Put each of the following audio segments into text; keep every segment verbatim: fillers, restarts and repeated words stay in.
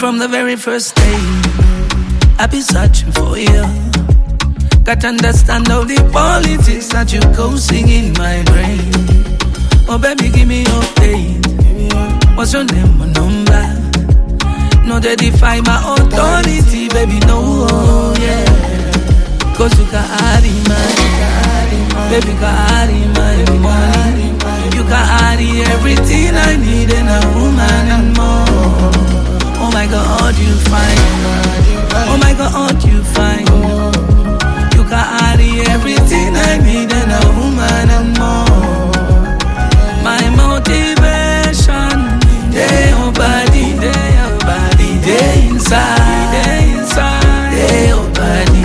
from the very first day, I've been searching for you. Got to understand all the politics that you causing in my brain. Oh baby, give me your update. What's your name or number? No, they defy my authority, baby, no, oh, yeah. Cause you can add in my, baby, can add in my money. You can add in everything I need in a woman and more. Oh my God, you fine. Oh my God, you fine. You can add in everything I need in a woman and more. My motivation, they your body, they your body, they inside, they inside, they your body.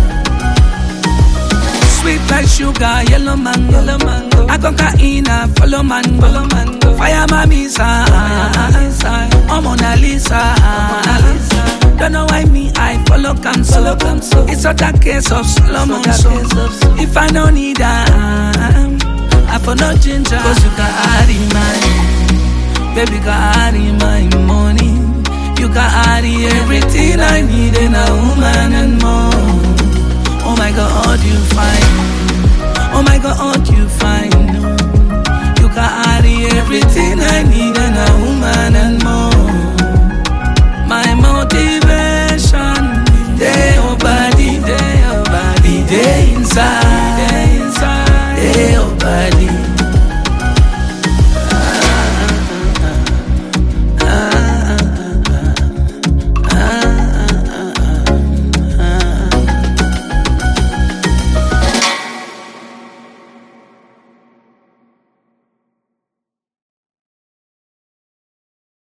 Sweet like sugar, yellow mango, yellow mango. I cocaine, follow mango, follow mango. Fire mamisa, oh Mona Lisa. Don't know why me, I follow cancel. It's not a case of slow motion. If I don't need them, I follow ginger. Cause you can add in mine, baby, can